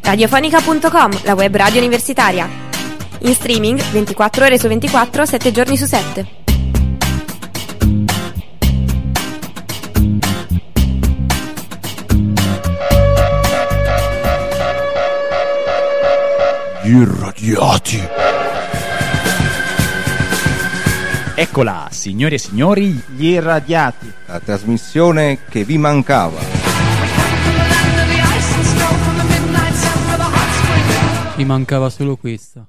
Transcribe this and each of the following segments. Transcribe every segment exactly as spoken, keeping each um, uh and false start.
radiofonica punto com, la web radio universitaria. In streaming ventiquattro ore su ventiquattro, sette giorni su sette. Gli irradiati. Eccola, signore e signori, Gli irradiati, la trasmissione che vi mancava. Mi mancava solo questa.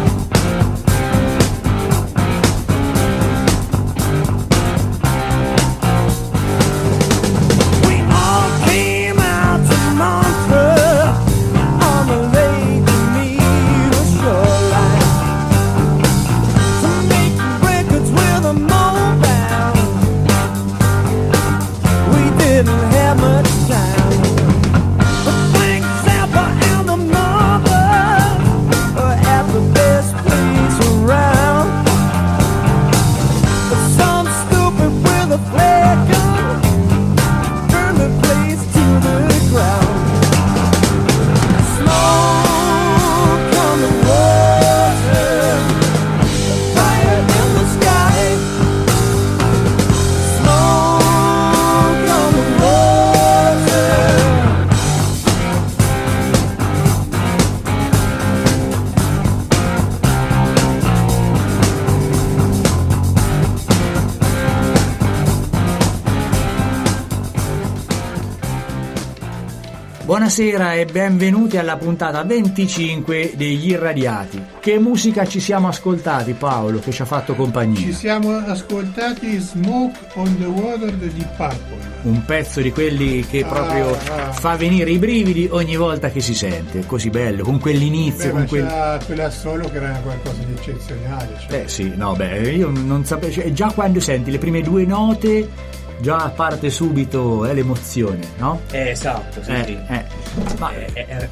Buonasera e benvenuti alla puntata venticinque degli Irradiati. Che musica ci siamo ascoltati, Paolo, che ci ha fatto compagnia? Ci siamo ascoltati Smoke on the Water di Deep Purple. Un pezzo di quelli che proprio ah, ah. fa venire i brividi ogni volta che si sente, così bello, con quell'inizio. Beh, con ma quel... c'era quella solo che era qualcosa di eccezionale. Cioè. Eh sì, no, beh, io non sapevo, cioè, già quando senti le prime due note... Già parte subito eh, l'emozione, no? Eh, esatto, sì, eh, sì. Eh. Ma è, è, è,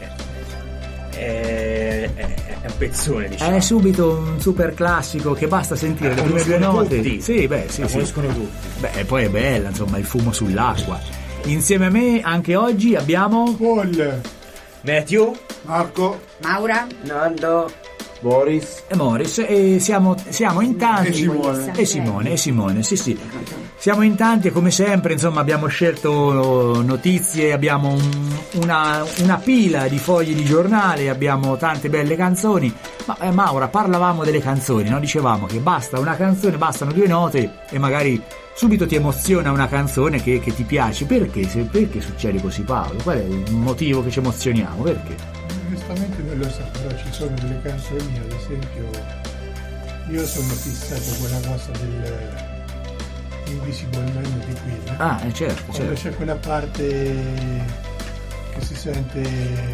è, è, è un pezzone, diciamo. È subito un super classico che basta sentire la le prime due note. Tutti. Sì, beh, sì, la sì. conoscono tutti. Beh, e poi è bella, insomma, il fumo sull'acqua. Insieme a me anche oggi abbiamo Paul, Matthew, Marco, Maura, Nando, Boris e Morris e siamo, siamo in tanti. E Simone. E Simone, e Simone, sì sì. Siamo in tanti e come sempre, insomma, abbiamo scelto notizie, abbiamo un, una, una pila di fogli di giornale, abbiamo tante belle canzoni. Ma eh, Maura, parlavamo delle canzoni, no? Dicevamo che basta una canzone, bastano due note e magari subito ti emoziona una canzone che, che ti piace. Perché? Se, perché succede così, Paolo? Qual è il motivo che ci emozioniamo? Perché? onestamente non lo so, però ci sono delle canzoni, ad esempio, io sono fissato con la cosa del Invisible Man di Queen. Ah, eh, certo, Quando certo. c'è quella parte che si sente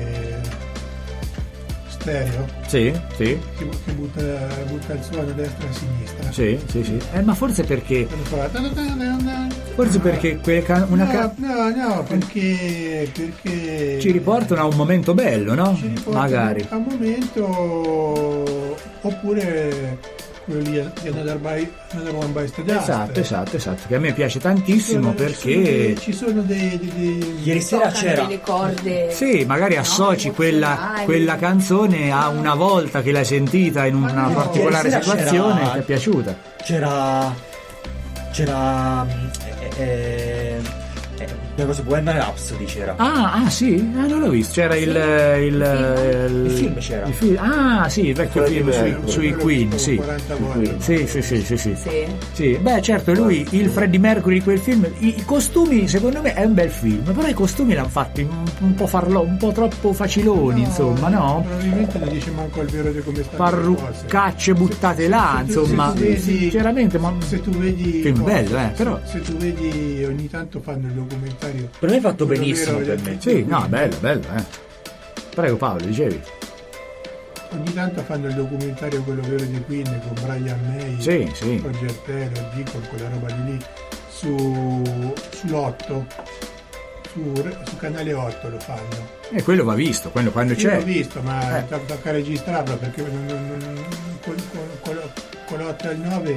stereo, Sì, sì, che, che butta, butta il suono a destra e a sinistra. sì, sì, sì. Eh, ma forse perché... Quando fa... Forse perché quelle can- una no, ca- no, no, perché, perché ci riportano a un momento bello, no? ci riportano Magari. a un momento, oppure quello lì di Another, by, Another One Bites the Dust. Esatto, esatto, esatto, che a me piace tantissimo Ci sono- perché ci sono dei, ci sono dei, dei, dei ieri sera toccano c'era delle corde. sì, magari associ No, quella, emozionali. quella canzone a una volta che l'hai sentita in una no, particolare ieri sera situazione c'era- e ti è piaciuta. c'era c'era eh, eh, eh, una cosa Bohemian Rhapsody c'era. Ah, ah sì, ah, non l'ho visto, c'era il, il, Il film c'era. il film- ah sì, il vecchio Quello film di sui, Mercury, sui quello Queen, tipo sì. quaranta volte. Sì, sì, sì, sì, sì. Sì. Sì, beh certo, lui, il Freddie Mercury di quel film, i, i costumi secondo me è un bel film, però i costumi l'hanno fatti un, un po' farlo, un po' troppo faciloni, insomma, no? Probabilmente non dice manco il vero di come stanno le cose. Parruccacce buttate là, Se tu- insomma, se tu vedi- sinceramente, ma se tu vedi film no, bello, eh, se- però se tu vedi ogni tanto fanno il documentario, Per me è fatto quello benissimo, vero per me. sì, no, bello, bello, eh. Prego Paolo, dicevi? ogni tanto fanno il documentario quello vero di Queen con Brian May, Sì, sì. Roger Taylor, Deacon, quella roba di lì su sull'otto, su, su canale otto lo fanno. E quello va visto, quello quando Io c'è. l'ho visto, ma Eh. to- tocca registrarlo perché non, non, non, con, con, con, con l'otto e il nove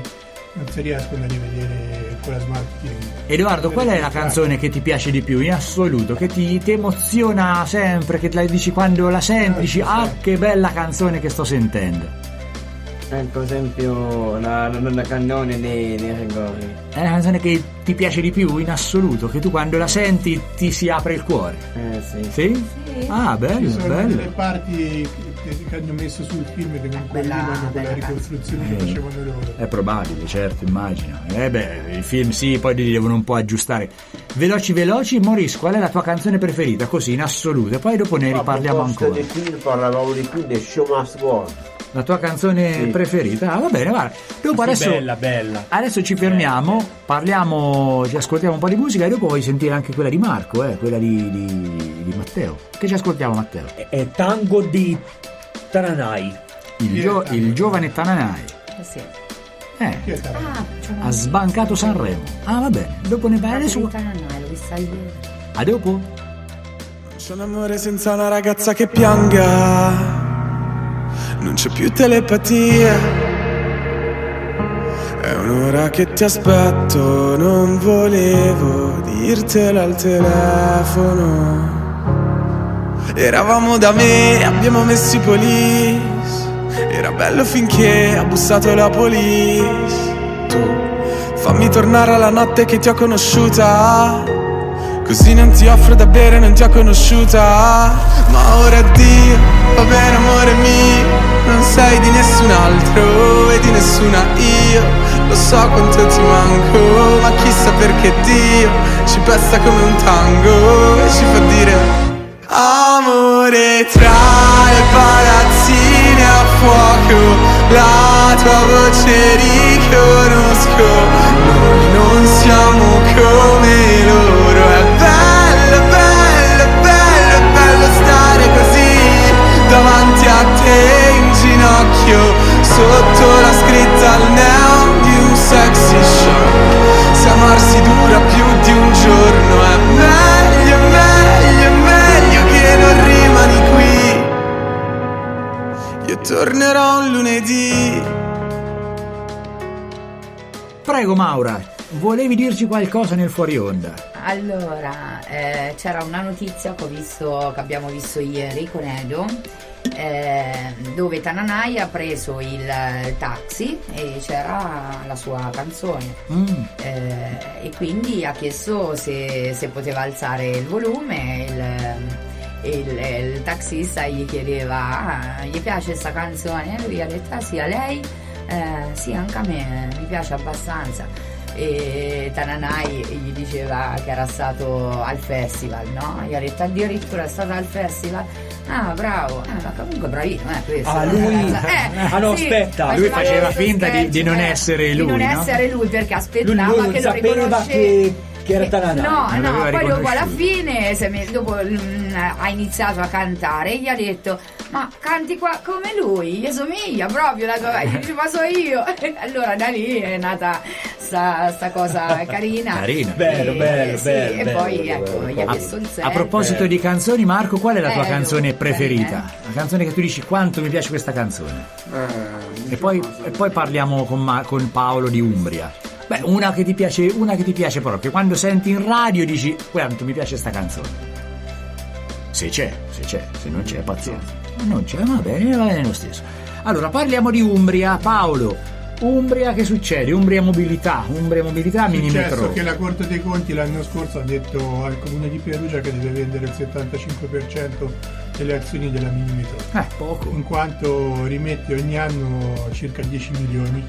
non si riescono a rivedere con la Smart T V. Edoardo, qual è la canzone che ti piace di più in assoluto, che ti, ti emoziona sempre, che la dici quando la senti, dici ah che bella canzone che sto sentendo? Eh, per esempio la, la, la cannone nei, nei rigori. È la canzone che ti piace di più in assoluto, che tu quando la senti ti si apre il cuore? Eh sì. Sì? Sì. Ah, bello, Ci sono bello. delle parti che, che hanno messo sul film che non coordinano con la ricostruzione che Eh. facevano loro. È probabile, certo, immagino. Eh beh, i film sì, poi li devono un po' aggiustare. Veloci veloci, Maurice, qual è la tua canzone preferita? Così, in assoluto, e poi dopo ne riparliamo ancora. Di film parlavamo di più del Show Must Go On. La tua canzone Sì. preferita? Ah, va bene, guarda. Dopo Sì, adesso, bella, bella. adesso ci fermiamo, parliamo, ci ascoltiamo un po' di musica e dopo vuoi sentire anche quella di Marco, eh, quella di, di, di Matteo. Che ci ascoltiamo, Matteo? È, è Tango di Tananai. Il, gio- il giovane Tananai. Eh sì. Eh, Chi è stato? Ah, c'è una ha sbancato Sanremo. Ah, va bene. Dopo ne parli su. Tananai, l'ho vista ieri. A dopo. C'è un amore senza una ragazza che pianga. Non c'è più telepatia. È un'ora che ti aspetto. Non volevo dirtelo al telefono. Eravamo da me, abbiamo messo i police. Era bello finché ha bussato la police. Tu fammi tornare alla notte che ti ho conosciuta. Così non ti offro da bere, non ti ho conosciuta. Ma ora addio, va bene amore mio. Non sei di nessun altro e di nessuna io. Lo so quanto ti manco, ma chissà perché Dio ci pesta come un tango e ci fa dire amore tra le palazzine a fuoco. La tua voce riconosco. Noi non siamo come loro. È bello, bello, bello, bello stare così davanti a te in ginocchio, sotto la scritta al neon di un sexy show. Se amarsi dura più di un giorno è meglio, meglio, meglio che non rimani qui. Io tornerò un lunedì. Prego Maura, volevi dirci qualcosa nel fuori onda? Allora, eh, c'era una notizia che ho visto, che abbiamo visto ieri con Edo, eh, dove Tananai ha preso il, il taxi e c'era la sua canzone. Mm. Eh, e quindi ha chiesto se, se poteva alzare il volume. Il, il, il taxista gli chiedeva: ah, gli piace sta canzone? E lui ha detto: ah sì, a lei? Eh, sì, anche a me, mi piace abbastanza. E Tananai gli diceva che era stato al festival, no? Gli ha detto addirittura è stato al festival. Ah, bravo, eh, ma comunque bravino, eh, questo. Ah, lui? Eh, Ah, no, sì, aspetta. Lui faceva faceva questo finta di- sketch, di non eh, essere lui, di non no? essere lui perché Lui, aspettava lui non che lo sapeva riconoscesse. che, che era Tananai. No, Non no, l'aveva poi dopo alla riconosciuto. fine se me- dopo mm, ha iniziato a cantare e gli ha detto: ma canti qua come lui, gli somiglia proprio la tua. Gli dice: ma so io. Allora da lì è nata sta, sta cosa carina. Carina. Bello, E- bello, sì, bello, e bello, poi bello, ecco bello. gli ha A, chiesto il set. a proposito di canzoni, Marco, qual è la tua Eh, canzone lui, preferita? eh. La canzone che tu dici quanto mi piace questa canzone? E poi, e poi parliamo con, Ma- con Paolo di Umbria. Beh, una che ti piace, una che ti piace proprio. Quando senti in radio dici quanto mi piace sta canzone. Se c'è, se c'è, se non c'è, pazienza. Non c'è, va bene, va bene lo stesso. Allora, parliamo di Umbria. Paolo, Umbria che succede? Umbria Mobilità, Umbria Mobilità, È successo Minimetro. che la Corte dei Conti l'anno scorso ha detto al Comune di Perugia che deve vendere il settantacinque per cento delle azioni della Minimetro, Eh, poco. in quanto rimette ogni anno circa dieci milioni,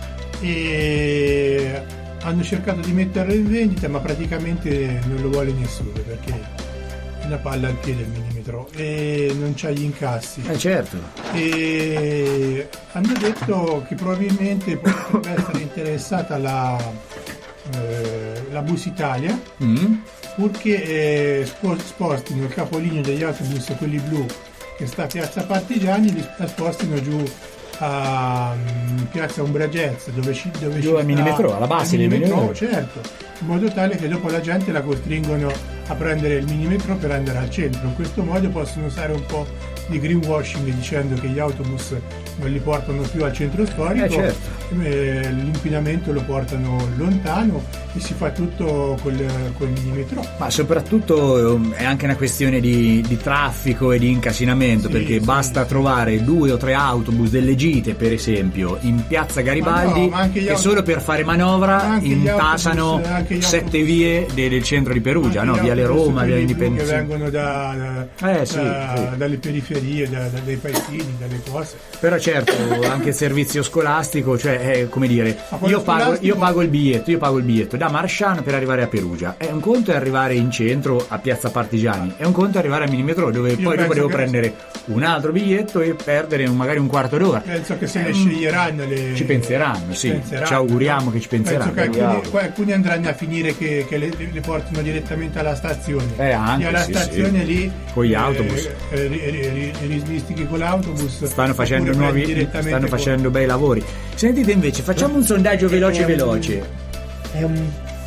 e hanno cercato di metterlo in vendita ma praticamente non lo vuole nessuno perché è una palla al piede il Minimetro e non c'ha gli incassi. Eh certo. E hanno detto che probabilmente potrebbe essere interessata la, eh, la Bus Italia, Mm. purché eh, spo- spostino il capolinea degli autobus, quelli blu, che sta a Piazza Partigiani, li la spostino giù a um, Piazza Umbra Jazz, dove ci dove Dove ci minimetro, alla base del minimetro, certo, in modo tale che dopo la gente la costringono a prendere il minimetro per andare al centro. In questo modo possono usare un po' di greenwashing dicendo che gli autobus non li portano più al centro storico, eh, certo. eh, l'inquinamento lo portano lontano e si fa tutto col, col minimetro. Ma soprattutto è anche una questione di, di traffico e di incasinamento, sì, perché sì, basta sì. trovare due o tre autobus delle gite, per esempio, in piazza Garibaldi, ma no, ma che autobus, solo per fare manovra intasano autobus, sette vie de, del centro di Perugia, no? Viale Roma, via Indipendenza. Che vengono da, da, eh, sì, da sì. dalle periferie, da, da, dai paesini, dalle cose. Però certo, anche il servizio scolastico, cioè, è, come dire, io pago, io pago il biglietto, io pago il biglietto da Marsciano per arrivare a Perugia. È un conto è arrivare in centro a Piazza Partigiani, è un conto è arrivare a Minimetro, dove io poi dopo devo prendere un altro biglietto e perdere magari un quarto d'ora. Penso che se ne sceglieranno le... Ci penseranno, sì, penseranno. Ci auguriamo che ci penseranno. Penso che alcuni, alcuni andranno a finire che, che le, le portano direttamente alla stazione. Eh, anche, e alla sì, stazione sì. lì con gli autobus eh, eh, rismistichi con l'autobus, stanno facendo nuovi, stanno facendo con... bei lavori. Sentite invece, facciamo un sondaggio veloce è veloce. Un, è un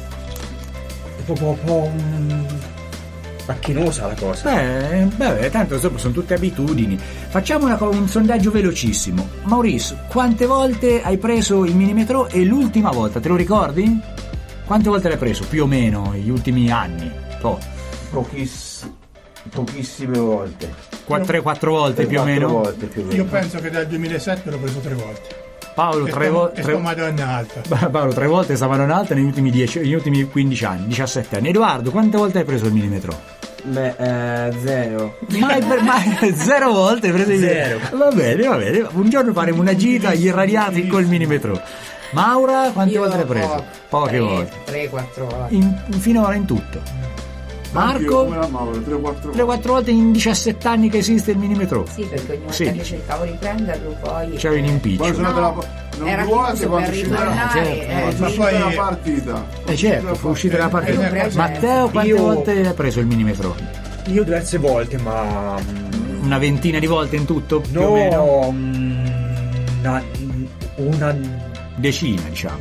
è proprio un po' un... macchinosa la cosa. Beh, beh, tanto dopo sono tutte abitudini. Facciamo una, un sondaggio velocissimo. Maurice, quante volte hai preso il Minimetro e l'ultima volta, te lo ricordi? Quante volte l'hai preso, più o meno, negli ultimi anni? Oh. Pochiss- pochissime volte. tre quattro volte più o meno? Volte, più o meno. Io penso che dal duemilasette l'ho preso tre volte. Paolo, e tre sto, volte. E sto Madonna alta. Paolo, tre volte sta Madonna alta negli ultimi dieci, negli ultimi quindici anni, diciassette anni. Edoardo, quante volte hai preso il Minimetro? Beh, eh, zero. Mai, per, mai zero volte hai preso il Zero. Va bene, va bene. Un giorno faremo una gita agli irradiati col Minimetro. Maura, quante Io volte l'hai preso? po- Poche tre, volte. tre quattro volte. In, finora in tutto. Marco? tre quattro volte in diciassette anni che esiste il Minimetro. Sì, perché ogni volta Sì. che cercavo di prenderlo poi C'avevi un impiccio. no, era chiuso per ritornare, certo. eh, Ma sì. poi la partita. Eh certo, fu uscita la partita. Eh, Matteo, quante io- volte hai preso il Minimetro? Io diverse volte, ma Una ventina di volte in tutto, più o meno? no, mm, una una Decina, diciamo.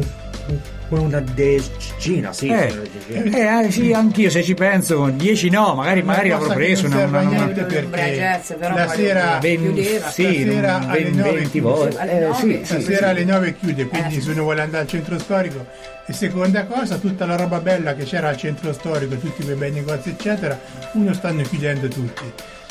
una decina, sì. Eh, eh, eh, sì, anch'io se ci penso, con dieci no, magari, magari l'avrò preso una, una, una, niente una- perché Bragezza, però la poi sera ven- chiudeva. sì, Stasera un alle ven- nove venti chiude. volte. Alle Eh, nove, sì, sì, sì. stasera alle nove chiude, quindi Eh. se uno vuole andare al centro storico. E seconda cosa, tutta la roba bella che c'era al centro storico, tutti quei bei negozi eccetera, uno stanno chiudendo tutti.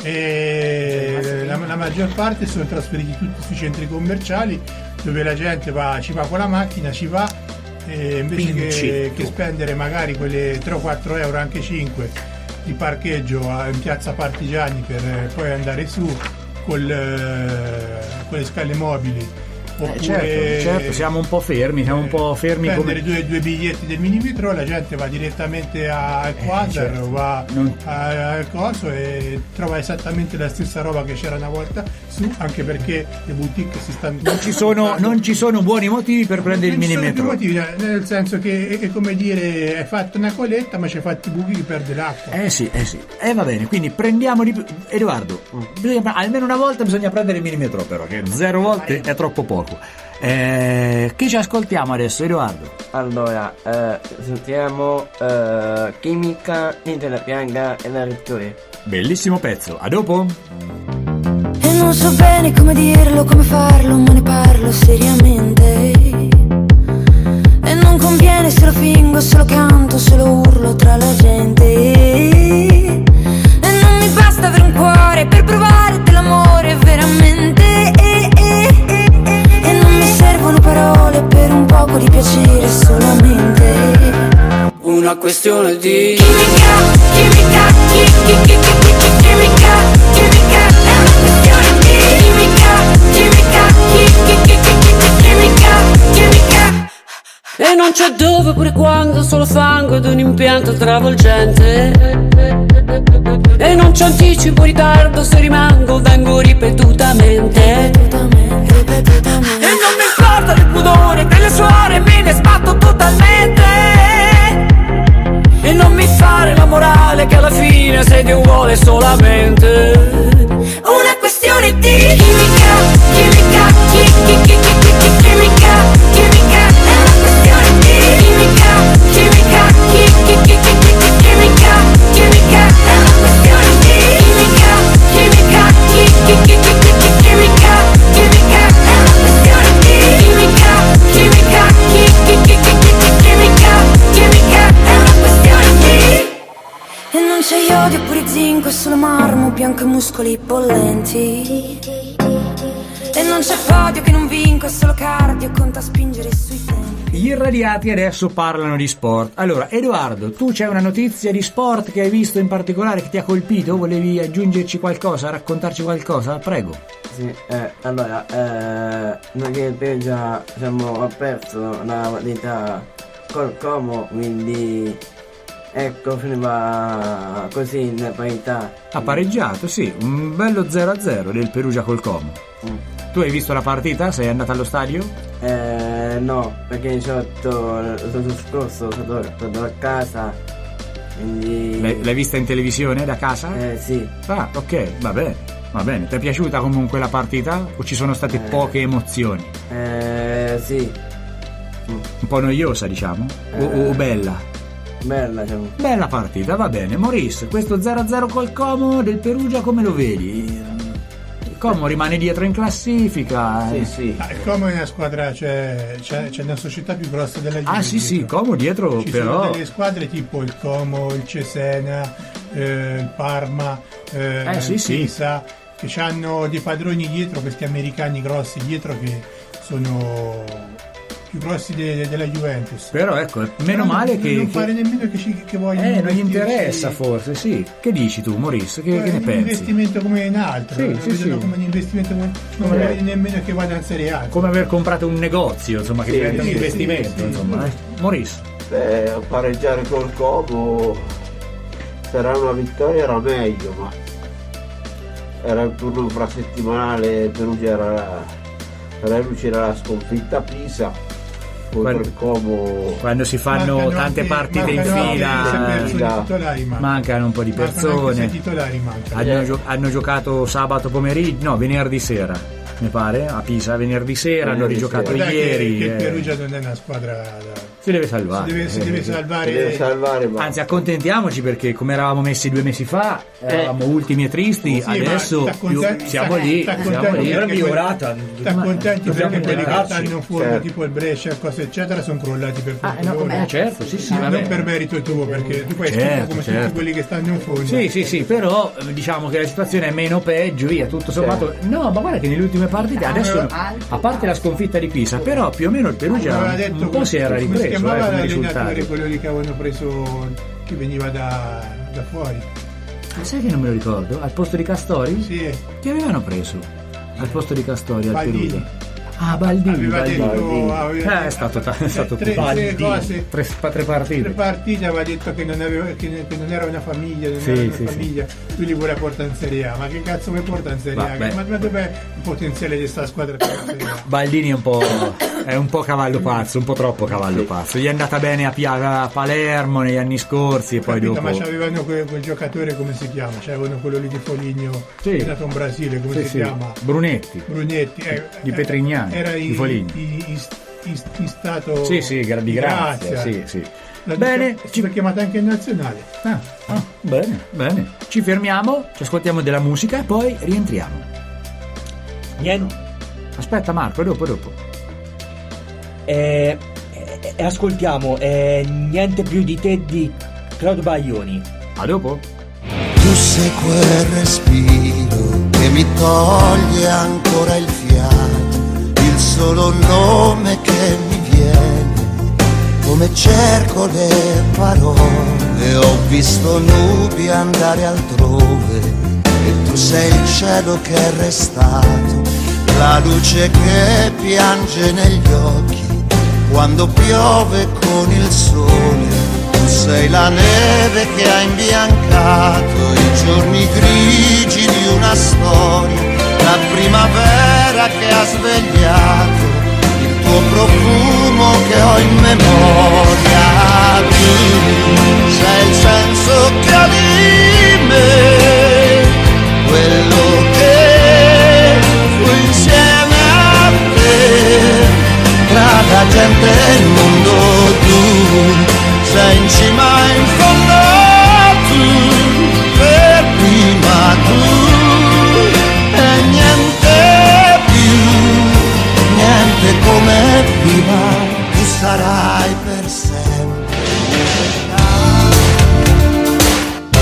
E la, la maggior parte sono trasferiti tutti sui centri commerciali dove la gente va, ci va con la macchina, ci va e invece che, Pincetto. che spendere magari quelle tre o quattro euro, anche cinque di parcheggio a- in piazza Partigiani per eh, poi andare su col, eh, con le scale mobili. Eh, Oppure certo, certo, siamo un po' fermi, siamo un po' fermi prendere come... due, due biglietti del Minimetro, la gente va direttamente al Quasar certo. o va Non- a- al coso e trova esattamente la stessa roba che c'era una volta su, anche perché le boutique si stanno Non ci sono, non ci sono buoni motivi per prendere il Non ci sono più Minimetro. motivi, cioè, nel senso che è, è come dire hai fatto una coletta ma c'hai fatto i buchi che perde l'acqua. Eh sì, eh sì. E eh, va bene, quindi prendiamo di più. Edoardo, bisogna- almeno una volta bisogna prendere il Minimetro, però, che zero volte è troppo poco. Eh, che ci ascoltiamo adesso, Edoardo? Allora, eh, sentiamo eh, Chimica, Niente la pianga e la Rittori. Bellissimo pezzo, a dopo? E non so bene come dirlo, come farlo, ma ne parlo seriamente. E non conviene se lo fingo, se lo canto, se lo urlo tra la gente. E non mi basta avere un cuore per provare dell'amore veramente. E non mi servono parole per un poco di piacere solamente. Una questione di chimica, chimica, chi- chi- chi- chi- chi- chi- chimica, chimica, è una questione di chimica, chimica, chi- chi- chi- chi- chi- chi- chimica, chimica. E non c'è dove pure quando, solo fango ed un impianto travolgente. E non c'è anticipo, ritardo, se rimango vengo ripetutamente. E non mi importa del pudore delle suore, me ne sbatto totalmente. E non mi fare la morale che alla fine sei Dio vuole solamente. Una questione di chimica, chimica, non c'è iodio pure zinco, è solo marmo bianco e muscoli bollenti. E non c'è podio che non vinco, è solo cardio, conta spingere sui tempi. Gli irradiati adesso parlano di sport. Allora, Edoardo, tu c'è una notizia di sport che hai visto in particolare che ti ha colpito? Volevi aggiungerci qualcosa, raccontarci qualcosa? Prego. Sì, eh, allora, eh, noi che Perugia abbiamo perso la partita col Como, quindi ecco, finiva così in parità. Ha pareggiato, sì, un bello zero a zero del Perugia col Como. Mm. Tu hai visto la partita? Sei andato allo stadio? Eh, no, perché in sotto l'anno scorso sono stato a casa, quindi... L'hai, l'hai vista in televisione da casa? Eh, sì. Ah, ok, va bene, va bene. Ti è piaciuta comunque la partita? O ci sono state eh, poche emozioni? Eh, sì. Mm. Un po' noiosa, diciamo? Eh, o, o bella? Bella, diciamo. Bella partita, va bene. Maurice, questo zero a zero col Como del Perugia come lo vedi? Como rimane dietro in classifica. Sì, sì. Ah, il Como è una squadra, cioè, c'è, c'è una società più grossa della Juve. Ah, sì, sì, Como dietro, ci però. Sono delle squadre tipo il Como, il Cesena, eh, il Parma, eh, eh, sì, il Pisa, sì. che hanno dei padroni dietro, questi americani grossi dietro che sono più grossi de, de, della Juventus. Però ecco, meno però male non, che non che... pare nemmeno che, ci, che vogliono eh non gli interessa forse, sì. Che dici tu, Maurice? Che, che ne pensi? Un investimento come in altro, sì, lo sì, vedono sì. come un investimento come, non eh. vede nemmeno che vada in Serie A. Come aver comprato un negozio, insomma, che sì, diventa sì, un investimento, sì, insomma. sì. Eh. Maurice? Beh, a pareggiare col Como sarà una vittoria, era meglio, ma era il turno infrasettimanale, Perugia era, era la sconfitta a Pisa. Quando, Como... quando si fanno mancano tante anche, partite in fila, titolari, mancano un po' di persone. I titolari mancano. Hanno, gio- hanno giocato sabato pomeriggio, no, venerdì sera, mi pare, a Pisa, venerdì sera, venerdì hanno rigiocato sera. ieri. Che, che eh. il Perugia non è una squadra da... Si deve salvare. Si deve, si deve salvare. Si deve salvare ma... Anzi, accontentiamoci perché come eravamo messi due mesi fa, eravamo eh. ultimi e tristi, sì, adesso più, siamo sta, lì, sta siamo lì. Era migliorata. Sta contenti perché quelli che stanno fuori, certo. tipo il Brescia, cose eccetera, sono crollati per ah, no, eh, certo, sì, sì, non vabbè. per merito tuo, perché tu fai certo, schifo come certo. tutti quelli che stanno in fondo. Sì, sì, sì, però diciamo che la situazione è meno peggio, via, tutto sommato. Certo. No, ma guarda che nelle ultime partite adesso, a parte la sconfitta di Pisa, però più o meno il Perugia un, un po' si era ripreso, eh, come risultato. Quello lì che avevano preso, che veniva da, da fuori. Ma sai che non me lo ricordo? Al posto di Castori? Sì. Che avevano preso al posto di Castori al Baldini. Perugia? Ah, Baldini, aveva Baldini. detto aveva eh, è stato, t- è stato tre, tre, cose, tre, tre partite. Tre partite aveva detto che non, aveva, che, che non era una famiglia, non sì, era una sì, famiglia. Sì. Lui li vuole portare in Serie A. Ma che cazzo vuoi portare in Serie A? Ma, ma dov'è il potenziale di questa squadra per la Serie A? Baldini è un po', è un po' cavallo pazzo, un po' troppo cavallo pazzo. Gli è andata bene a, Pia- a Palermo negli anni scorsi e poi capito, dopo. Ma c'avevano quel, quel giocatore, come si chiama? C'avevano quello lì di Foligno, sì. è andato in Brasile, come sì, si sì. chiama? Brunetti. Brunetti, eh, di Petrignani, era di in, Foligno. In, in, in, in stato sì, sì, di grazia, grazia. Sì, sì. La bene, ci è chiamata anche in nazionale. Ah, ah, bene, bene. Ci fermiamo, ci ascoltiamo della musica e poi rientriamo. Niente. Aspetta Marco, dopo, dopo. E eh, eh, ascoltiamo eh, Niente più di te di Claudio Baglioni. A dopo. Tu sei quel respiro che mi toglie ancora il fiato, il solo nome che mi viene, come cerco le parole, ho visto nubi andare altrove e tu sei il cielo che è restato, la luce che piange negli occhi quando piove con il sole. Tu sei la neve che ha imbiancato i giorni grigi di una storia, la primavera che ha svegliato il tuo profumo che ho in memoria. Tu sei il senso che ha di me, quello che fu insieme a te, tra la gente e il mondo. Tu sei in cima in fondo, tu per prima, tu e niente più, niente come prima, tu sarai per sempre.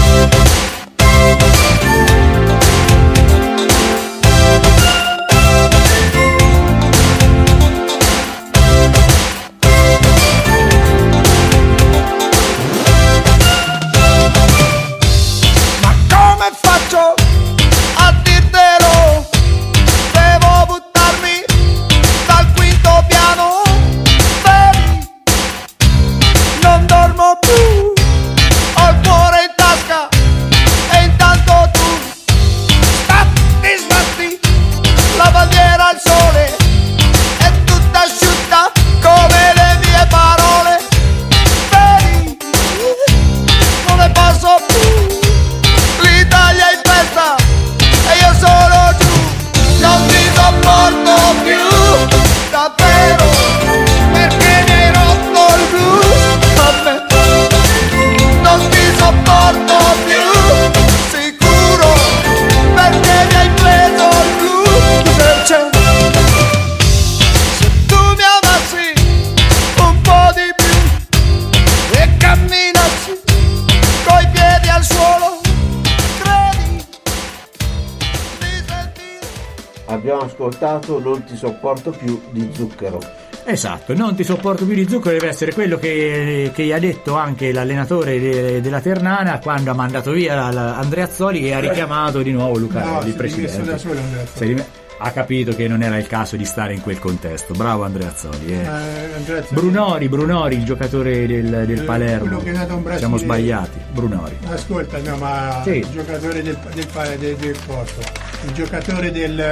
abbiamo ascoltato Non ti sopporto più di Zucchero. Esatto, non ti sopporto più di Zucchero deve essere quello che, che ha detto anche l'allenatore de, della Ternana quando ha mandato via la, Andreazzoli, che ha richiamato di nuovo Lucarelli, no, il presidente. Da solo, Andreazzoli. Ha capito che non era il caso di stare in quel contesto. Bravo Andreazzoli. Eh. Eh, Andreazzoli. Brunori, Brunori, il giocatore del, del Palermo. Che è nato in Brasile. Siamo sbagliati. Brunori. Ascolta, no, ma sì. Il giocatore del, del, del, del posto, il giocatore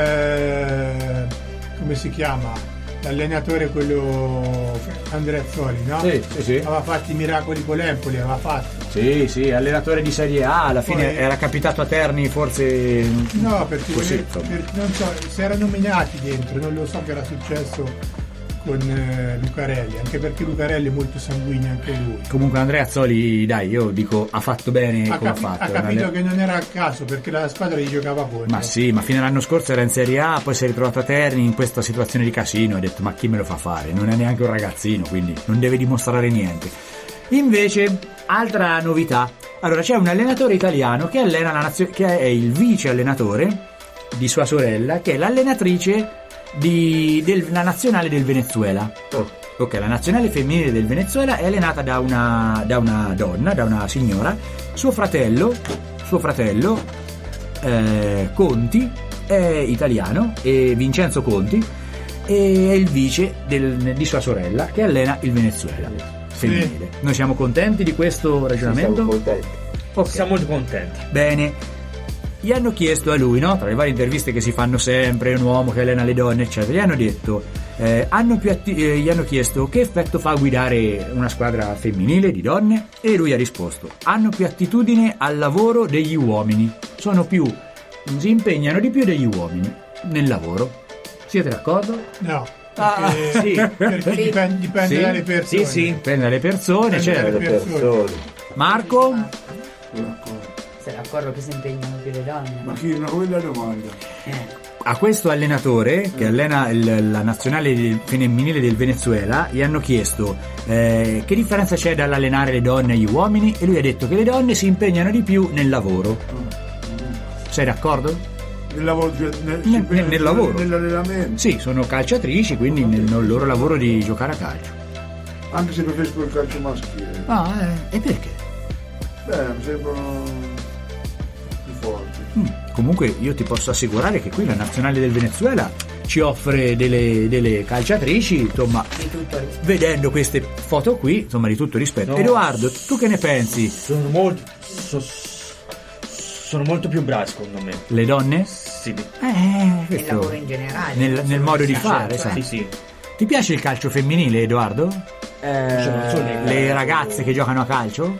del come si chiama? L'allenatore quello Andreazzoli, no? Sì, sì, sì. Aveva fatto i miracoli con l'Empoli, aveva fatto. Sì, sì, allenatore di Serie A, alla fine Poi, era capitato a Terni forse. No, perché così, per, per, non so, si erano nominati dentro, non lo so che era successo con eh, Lucarelli, anche perché Lucarelli è molto sanguigno anche lui. Comunque Andreazzoli, dai, io dico ha fatto bene ha come capi- ha fatto. Ha capito che non era a caso perché la squadra gli giocava contro. Ma sì, ma fino all'anno scorso era in Serie A, poi si è ritrovato a Terni in questa situazione di casino, ha detto ma chi me lo fa fare? Non è neanche un ragazzino, quindi non deve dimostrare niente. Invece, altra novità. Allora, c'è un allenatore italiano che allena la nazio- che è il vice allenatore di sua sorella, che è l'allenatrice di, della nazionale del Venezuela. Oh. Ok, la nazionale femminile del Venezuela è allenata da una, da una donna, da una signora. Suo fratello, suo fratello eh, Conti è italiano, e Vincenzo Conti, e è il vice del, di sua sorella che allena il Venezuela femminile. Sì. Noi siamo contenti di questo ragionamento? Sì, siamo contenti. Okay. Siamo molto contenti. Bene. Gli hanno chiesto a lui, no? Tra le varie interviste che si fanno sempre, un uomo che allena le donne, eccetera, gli hanno detto, eh, hanno più atti- eh, gli hanno chiesto che effetto fa guidare una squadra femminile di donne, e lui ha risposto, hanno più attitudine al lavoro degli uomini, sono più, si impegnano di più degli uomini nel lavoro. Siete d'accordo? No. Ah, perché, sì. perché Sì. dipende, dipende Sì. dalle persone. Sì, sì, dipende dalle persone, Dipende certo. dalle persone. Marco? Sei d'accordo che si impegnano più le donne? Ma chi non vuole la domanda? Eh. A questo allenatore che allena il, la nazionale femminile del Venezuela gli hanno chiesto eh, che differenza c'è dall'allenare le donne e gli uomini, e lui ha detto che le donne si impegnano di più nel lavoro. Sei d'accordo? Nel lavoro, nel, nel, nel, nel lavoro. Nell'allenamento. Sì, sono calciatrici, quindi nel, nel loro lavoro di giocare a calcio. Anche se preferisco il calcio maschile. Ah, eh, e perché? Beh, mi sembrano più forti. Mm, comunque io ti posso assicurare che qui la nazionale del Venezuela ci offre delle, delle calciatrici, insomma, vedendo queste foto qui, insomma, di tutto rispetto. No. Edoardo, tu che ne pensi? Sono molto so, sono molto più bravi secondo me. Le donne? Sì. Eh, nel lavoro in generale. Nel, nel modo di fare, certo, sai. Sì, sì. Ti piace il calcio femminile, Edoardo? Eh, le ragazze che giocano a calcio?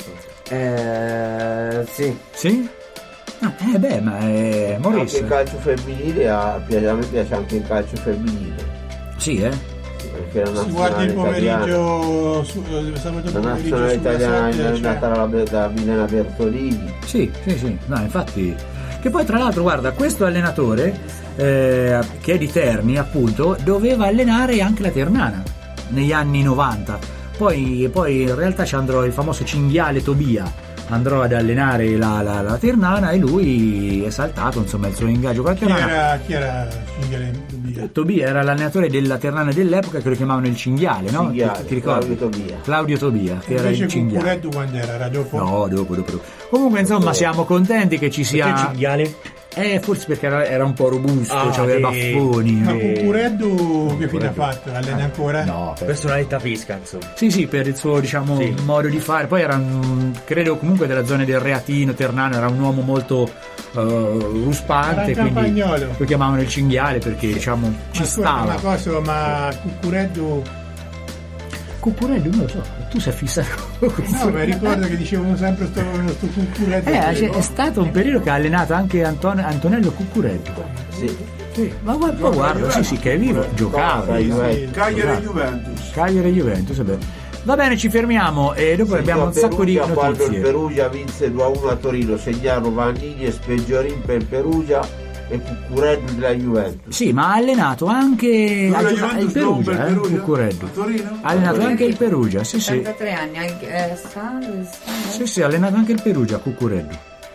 Eh, sì. Sì? Ah, eh beh, ma è Maurizio. Anche il calcio femminile, a, a me piace anche il calcio femminile. Sì, eh? Perché la si guarda il pomeriggio su, sabato la pomeriggio nazionale italiana è sette, nata cioè. da, da Milena Bertolini. Sì, sì, sì, no, infatti. Che poi tra l'altro, guarda, questo allenatore eh, che è di Terni, appunto, doveva allenare anche la Ternana negli anni novanta. Poi, poi in realtà ci andrò il famoso cinghiale Tobia, andrò ad allenare la, la, la Ternana, e lui è saltato, insomma, il suo ingaggio con la Chi Ternana. era, chi era cinghiale Tobia? Tobia era l'allenatore della Ternana dell'epoca, che lo chiamavano il cinghiale, no? Cinghiale, ti, ti ricordi? Claudio Tobia. Claudio Tobia, che era il cinghiale. Cucureddu quando era? Era dopo? No, dopo, dopo, dopo. Comunque, insomma, siamo contenti che ci sia. Perché il cinghiale? Eh, forse perché era, era un po' robusto, Ah, aveva sì. baffoni. Ma eh. Cucureddu che fine ha fatto? Allena ancora? No, per... Personalità fisica, insomma. Sì, sì, per il suo, diciamo, Sì. modo di fare. Poi era, un, credo comunque della zona del Reatino, Ternano, era un uomo molto uh, ruspante, Era un quindi campagnolo. lo chiamavano il cinghiale perché, diciamo, ci Ma scusa, stava. ma cosa, ma Cucureddu... Cucurelli, non lo so, tu sei fissato con No, ma ricordo che dicevano sempre sto, sto Cucureddu. Eh, c'è- è stato un periodo che ha allenato anche Anton- Antonello Cucurelli. Sì. Sì, ma guarda, guarda, sì, sì, che è vivo, giocava. Sì, Sì, Cagliari e esatto. Juventus. Cagliari e Juventus, vabbè. Va bene, ci fermiamo e dopo abbiamo un sacco di Perugia, quando il notizie. Perugia vinse due a uno a Torino, segnarono Vanini e Speggiorin per il Perugia e Cucureddu della Juventus. Sì, ma ha allenato anche Lui ha la giocato il Juventus non Perugia, per eh, Perugia? Cucurelli. A Torino? Ha allenato anche il Perugia, sì, sì. settantatré anni, anche, eh, sta, sta, Sì, sì, ha allenato anche il Perugia, Cucurelli.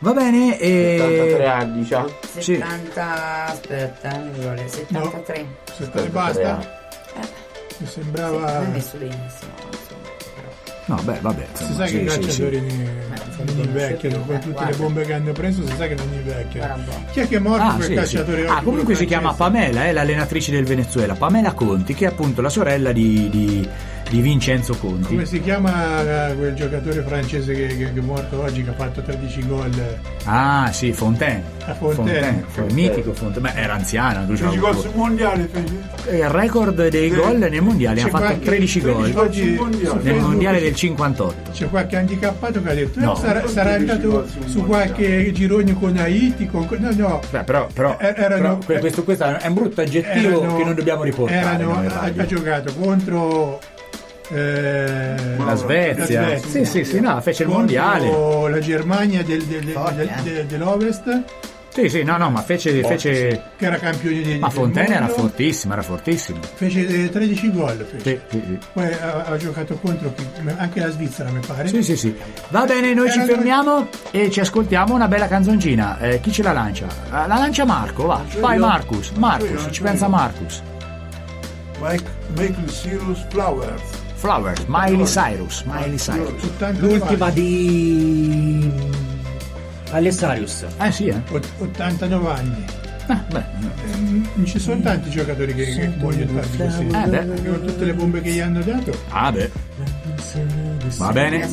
Va bene, e... settantatré anni c'ha? settanta, aspetta, mi vuole, settantatré. settanta basta? Mi sembrava... Sì, non è messo benissimo, insomma, però. No, beh, vabbè. Si Insomma, sa che sì, i sì, calciatori sì. non invecchiano, con tutte guarda. le bombe che hanno preso si sa che non invecchiano. Chi è che è morto Ah, quel sì, sì. calciatore? Ah, comunque si chiama Pamela, è l'allenatrice del Venezuela, Pamela Conti, che è appunto la sorella di, di, di Vincenzo Conti. Come si chiama eh, quel giocatore francese che, che, che è morto oggi, che ha fatto tredici gol? Ah, sì, Fontaine. A Fontaine. Fontaine, mitico Fontaine. Beh, era anziana, tu tredici gol sul mondiale fece? il record dei Sì. gol nei mondiali, C'è ha fatto qualche- tredici gol oggi su nel Facebook mondiale del cinquantotto. C'è qualche handicappato che ha detto No. no, sarà, sarà andato su qualche girone con Haiti, con... no no, Beh, però, però, Eh, erano- però que- questo, questo è un brutto aggettivo erano- che non dobbiamo riportare. erano- no, in ha, radio. ha giocato contro eh, La Svezia. Sì, sì, sì, no, fece il contro mondiale. la Germania del, del- del- Forte, del- eh. del- dell'Ovest, Sì, sì, no, no, ma fece, fece... che era campione di Ma del Fontaine era mondo. fortissimo, era fortissimo. Fece eh, tredici gol fece. Sì, sì, sì. Poi ha, ha giocato contro chi- anche la Svizzera, mi pare. Sì, sì, sì. Va bene, noi ci Erano- fermiamo e ci ascoltiamo una bella canzoncina. Eh, chi ce la lancia? Eh, La lancia Marco, va. Vai Marcus, Marcus, ci pensa Marcus. Mike, Michael Cyrus Flowers. Flowers, Miley Cyrus, Miley Cyrus. L'ultima di Alessarius. Eh sì, eh. Ot- ottantanove anni. Ah, beh. Eh, Non ci sono tanti giocatori che, che vogliono farli così. Eh, beh. Perché con tutte le bombe che gli hanno dato. Ah, beh. Va bene.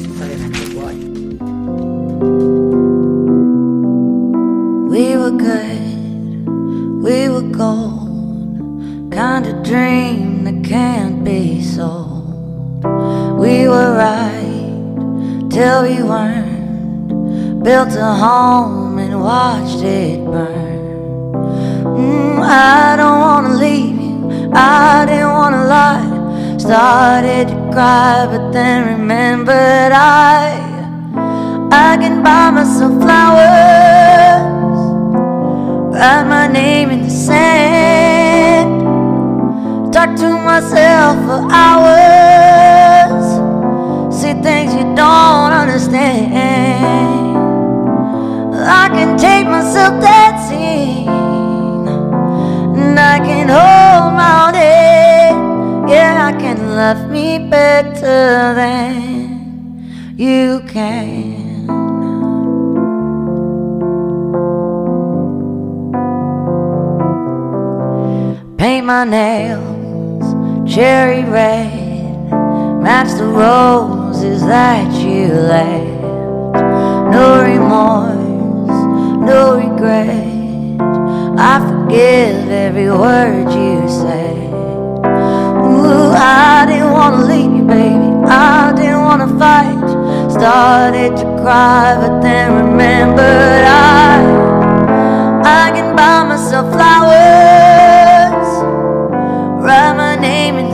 We were good, we were gold, kind of dream that can't be sold. We were right till we weren't, built a home and watched it burn. Mm, I don't wanna leave you, I didn't wanna lie. Started to cry but then remembered I I can buy myself flowers, write my name in the sand, talk to myself for hours, see things you don't understand. I can take myself dancing, and I can hold my own head. Yeah, I can love me better than you can. Paint my nails cherry red, match the roses that you left. No remorse, no regret, I forgive every word you said. Ooh, I didn't wanna leave you, baby, I didn't wanna fight. Started to cry, but then remembered I I can buy myself flowers, write my name in the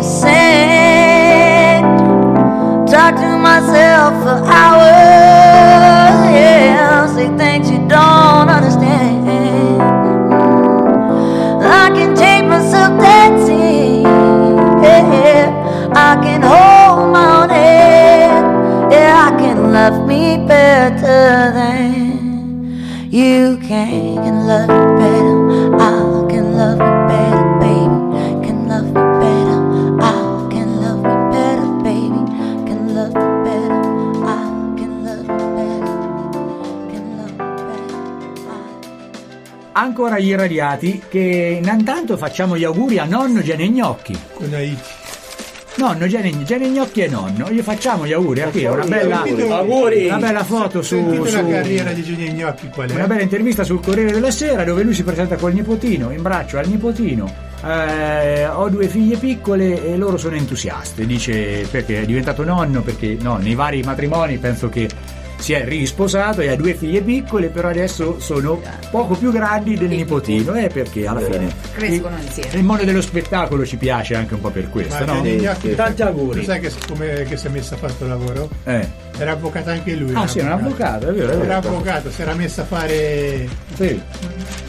sand, talk to myself for hours, yeah, say things you don't understand. I can take myself dancing, yeah, I can hold my own head, yeah, I can love me better than you can. Can love me better, I can love me better, baby. Can love me better, I can love me better, baby. Can love me better, I can love me better. Can love me better. Ancora gli irradiati, che intanto facciamo gli auguri a nonno Gene Gnocchi. Con Haiti. Nonno Gene, Gene Gnocchi e nonno, gli facciamo gli auguri. Qui è una bella, Auguri. una bella foto su, Sentite su la carriera di Gene Gnocchi qual è? una bella intervista sul Corriere della Sera dove lui si presenta col nipotino, in braccio al nipotino. Eh, ho due figlie piccole e loro sono entusiaste, dice, perché è diventato nonno, perché no, nei vari matrimoni penso che si è risposato e ha due figlie piccole, però adesso sono poco più grandi del nipotino, eh, perché alla fine Crescono il, insieme. il mondo dello spettacolo ci piace anche un po' per questo, Ma no? Gene Gnocchi, Tanti auguri. tu sai che, come, che si è messa a fare questo lavoro? Eh. Era avvocato anche lui. Ah sì, è un avvocato, è vero, è vero. Era avvocato, si era messo a fare Sì.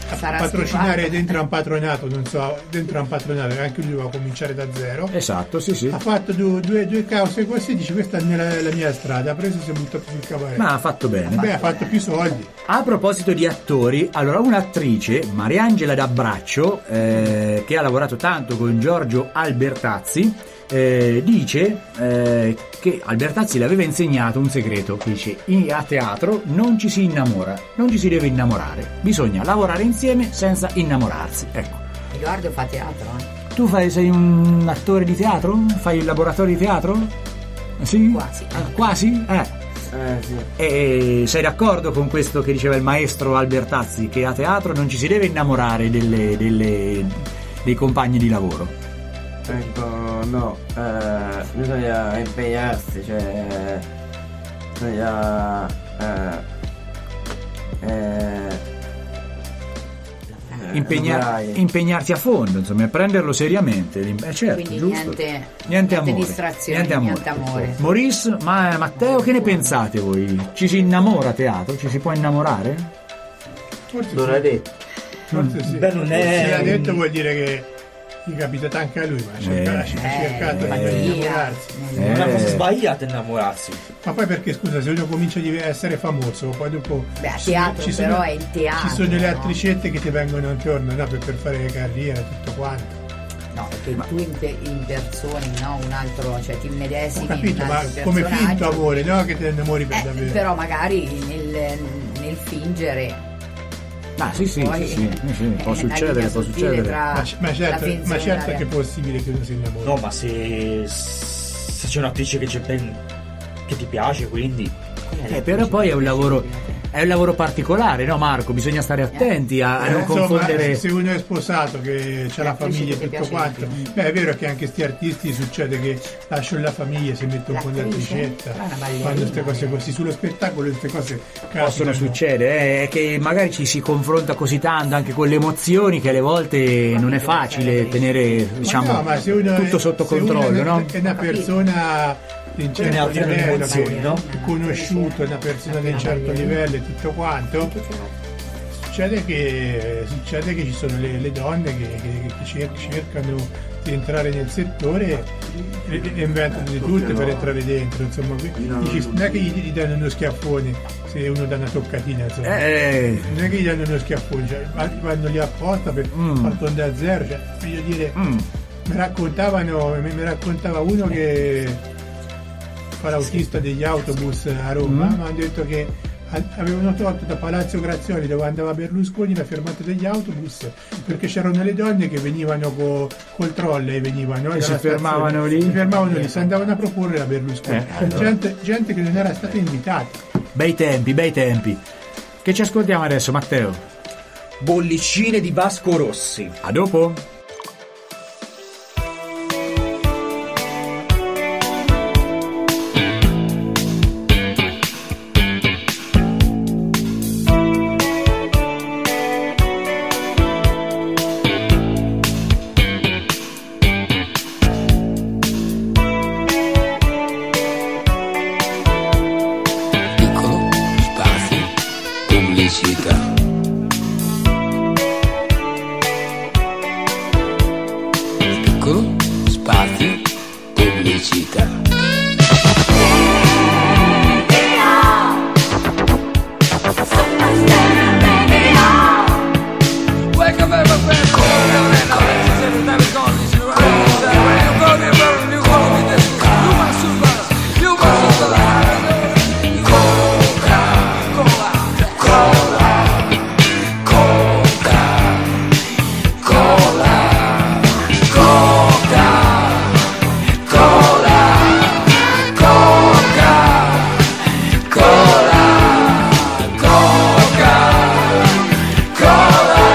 Sarà patrocinare schifato. dentro un patronato, non so, dentro un patronato, che anche lui doveva cominciare da zero. Esatto, sì, sì. Ha fatto due, due, due cause così, dice questa è la, la mia strada, ha preso e si è buttato sul cabaret. Ma ha fatto bene. Beh, ha fatto più soldi. A proposito di attori, allora un'attrice, Mariangela D'Abbraccio, eh, che ha lavorato tanto con Giorgio Albertazzi, eh, dice eh, che Albertazzi le aveva insegnato un segreto, che dice: in, a teatro non ci si innamora, non ci si deve innamorare, bisogna lavorare insieme senza innamorarsi. Ecco. Edoardo fa teatro, eh? Tu fai, sei un attore di teatro? Fai il laboratorio di teatro? Sì? Quasi. Ah, quasi? Eh. Eh, sì. E sei d'accordo con questo che diceva il maestro Albertazzi, che a teatro non ci si deve innamorare delle, delle, dei compagni di lavoro? Ecco, no, eh, bisogna impegnarsi, cioè bisogna eh, eh, Impegnar- dai. impegnarsi a fondo, insomma, e prenderlo seriamente. Eh, certo, Quindi giusto. niente, Niente amore. distrazioni, Niente amore. niente amore. Maurice, ma Matteo, che ne pensate voi? Ci si innamora a teatro? Ci si può innamorare? Forse Non sì. l'hai detto. Forse sì. Beh, non è- Se l'ha detto vuol dire che gli è capitato anche a lui, ma ha cercato, Eh, ha cercato di eh, innamorarsi. È una cosa Eh. sbagliata innamorarsi. Ma poi perché, scusa, se uno comincia a essere famoso, poi dopo Beh, a ci sono- teatro ci sono, però è il teatro, ci sono le no? attricette che ti vengono intorno, no? per, per fare carriera, tutto quanto. No, perché tu impe- impersoni, no? Un altro, cioè ti immedesimi Ho capito, in un ma altro come personaggio. finto amore, no? Che ti innamori per Eh, davvero. però magari nel, nel fingere. Ah, sì, sì, Poi, sì, sì, sì, sì, può eh, succedere, la linea può sottile succedere. tra Ma, ma la certo, finzione ma e certo la che è realtà. possibile che uno si innamori. No, ma se, se c'è un'attrice che, c'è ben, che ti piace, quindi... Eh, però poi è un lavoro, è un lavoro particolare, no Marco? Bisogna stare attenti a, a Eh, non insomma, confondere. se uno è sposato, che c'ha la famiglia e tutto quanto, beh, è vero che anche sti artisti succede che lasciano la famiglia, si mettono con l'attricetta, fanno queste cose così. Sullo spettacolo queste cose Possono capitano. succedere, eh, è che magari ci si confronta così tanto anche con le emozioni che alle volte non è facile tenere, diciamo, Ma no, ma se uno è- tutto sotto se uno controllo, è, no? è una persona di un certo altre livello, emozioni, no? è conosciuto, è una persona di un certo livello e tutto quanto, succede che, succede che ci sono le, le donne che, che- che cer- cercano di entrare nel settore e, e inventano di tutte per entrare dentro, insomma, qui- dici, non è che gli, gli danno uno schiaffone se uno dà una toccatina, insomma. Eh. Non è che gli danno uno schiaffone, cioè, vanno lì apposta per Mm. partono da zero, cioè, voglio dire, mi raccontavano, mi, mi raccontava uno che fa l'autista degli autobus a Roma, Mm. mi hanno detto che a- avevano tolto da Palazzo Grazioli, dove andava Berlusconi, la fermata degli autobus, perché c'erano le donne che venivano co- col trolley, venivano E dalla si fermavano stazione, lì? si fermavano lì, si andavano a proporre a Berlusconi, Eh, allora. gente, gente che non era stata invitata. Bei tempi, bei tempi. Che ci ascoltiamo adesso, Matteo? Bollicine di Vasco Rossi. A dopo? Piccolo spazio pubblicità. Piccolo spazio pubblicità. Wake up every friend, call down and I'll let you say that that is gone, listen around. When you call me brother, you call me this. You my super, you my super. Coca, cola, cola, coca, cola, coca, cola, coca, cola, coca, cola.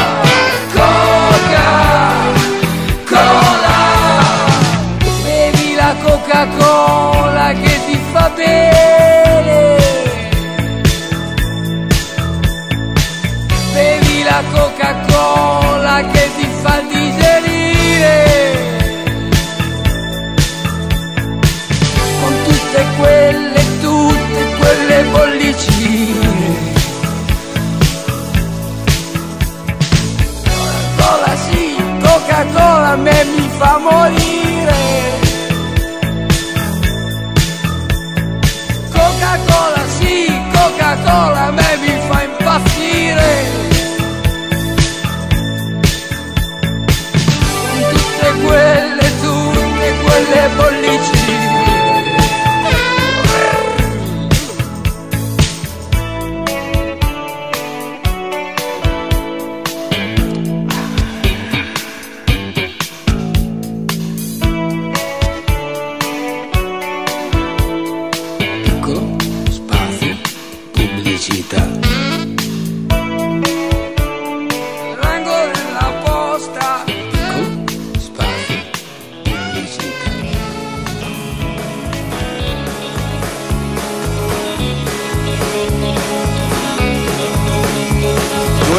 Bevi la Coca-Cola che ti fa bene. Bevi la Coca-Cola che ti fa digerire. Con tutte quelle, tutte quelle bollicine.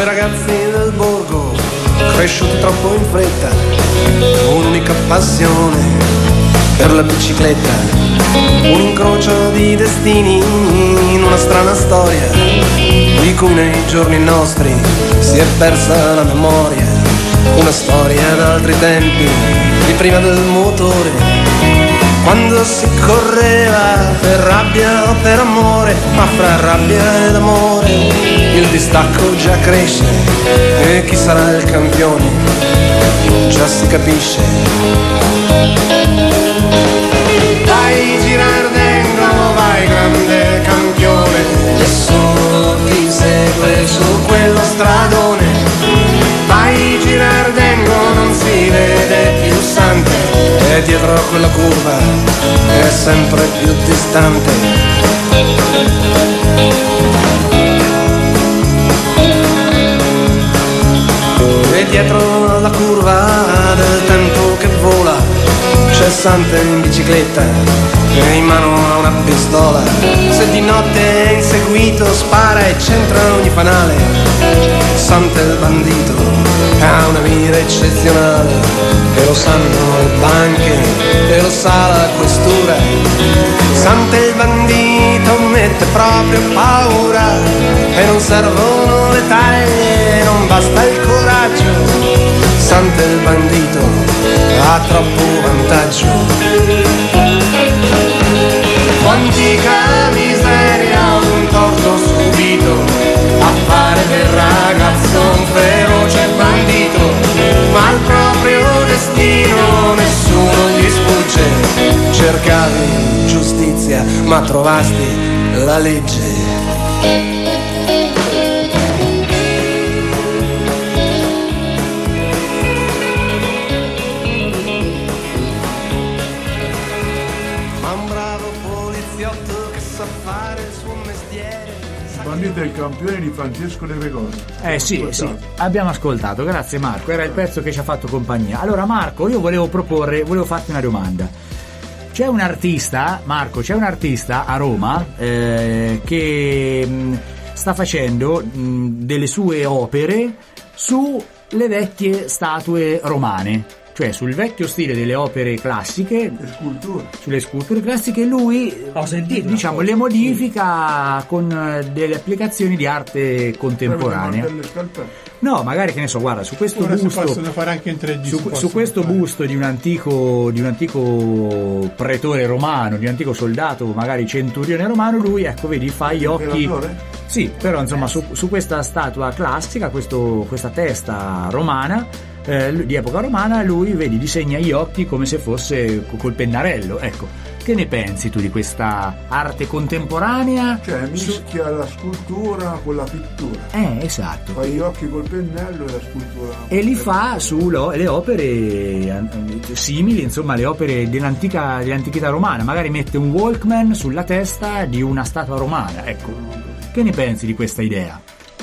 ragazzi del borgo, cresciuti troppo in fretta, un'unica passione per la bicicletta, un incrocio di destini in una strana storia, di cui nei giorni nostri si è persa la memoria, una storia d'altri tempi, di prima del motore, quando si correva per rabbia o per amore, ma fra rabbia ed amore il distacco già cresce e chi sarà il campione già si capisce. Vai Girardengo, vai grande campione, nessuno ti segue su quello stradone. Vai Girardengo, non si vede più Sante, e dietro a quella curva è sempre più distante. E dietro la curva del tempo che vola c'è Sante in bicicletta e in mano ha una pistola. Se di notte è inseguito spara e centra ogni fanale. Sante il bandito ha una mira eccezionale, e lo sanno le banche e lo sa la questura. Sante il bandito mette proprio paura e non servono le taglie, non basta il coraggio. Sante il bandito ha troppo vantaggio. Quantica miseria, un torto subito a fare del ragazzo un feroce bandito, ma al proprio destino nessuno gli sfugge. Cercavi giustizia ma trovasti la legge. Bandito è il campione di Francesco De Gregori. Eh sì, sì, abbiamo ascoltato, grazie Marco, era il pezzo che ci ha fatto compagnia. Allora Marco, io volevo proporre, volevo farti una domanda. C'è un artista, Marco, c'è un artista a Roma eh, che mh, sta facendo mh, delle sue opere sulle vecchie statue romane, cioè sul vecchio stile delle opere classiche, le sculture. Sulle sculture classiche. Lui ho sentito, diciamo le modifica con delle applicazioni di arte contemporanea. No, magari, che ne so, guarda, su questo Ora busto si possono fare anche in tre D. su, su questo fare. busto di un antico di un antico pretore romano, di un antico soldato, magari centurione romano, lui, ecco, vedi, fa gli occhi. Sì, però insomma su, su questa statua classica, questo, questa testa romana, eh, di epoca romana, lui, vedi, disegna gli occhi come se fosse col pennarello, ecco. Che ne pensi tu di questa arte contemporanea? Cioè mischia su... la scultura con la pittura. Eh, esatto. Fa gli occhi col pennello e la scultura. E li fa sulle opere simili, insomma, le opere dell'antica, dell'antichità romana. Magari mette un Walkman sulla testa di una statua romana, ecco. Che ne pensi di questa idea?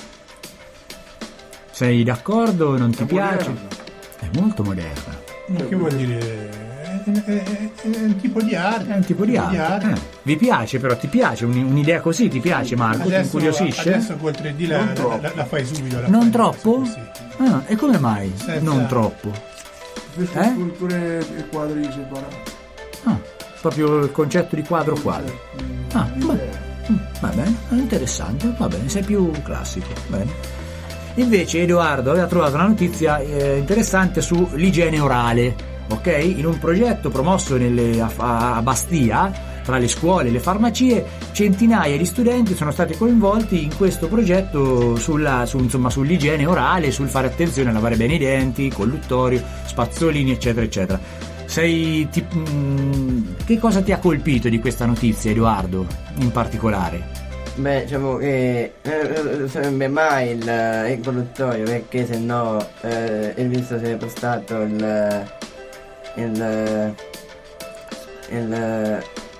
Sei d'accordo? Non ti è piace? Moderna. È molto moderna. Ma che vuol dire? È, è, è un tipo di arte. È un tipo di arte. Di arte. Eh. Vi piace, però ti piace un, un'idea così? Ti piace, Marco? Adesso, ti incuriosisce? Adesso col tre D la, la, la, la fai subito. La non fai troppo? Sì. Ah, e come mai? Senza... Non troppo. Queste eh? sculture e quadri separati. Ah, proprio il concetto di quadro quadro. Ah, va, va bene, è interessante, va bene, sei più classico, bene. Invece Edoardo aveva trovato una notizia eh, interessante sull'igiene orale, ok? In un progetto promosso nelle, a, a Bastia, tra le scuole e le farmacie, centinaia di studenti sono stati coinvolti in questo progetto sulla, su, insomma, sull'igiene orale, sul fare attenzione a lavare bene i denti, colluttorio, spazzolini, eccetera, eccetera. Sei, ti, mh, che cosa ti ha colpito di questa notizia, Edoardo, in particolare? Beh, diciamo che eh, non sarebbe mai il, il colluttorio, perché se no eh, il visto sarebbe stato il il il,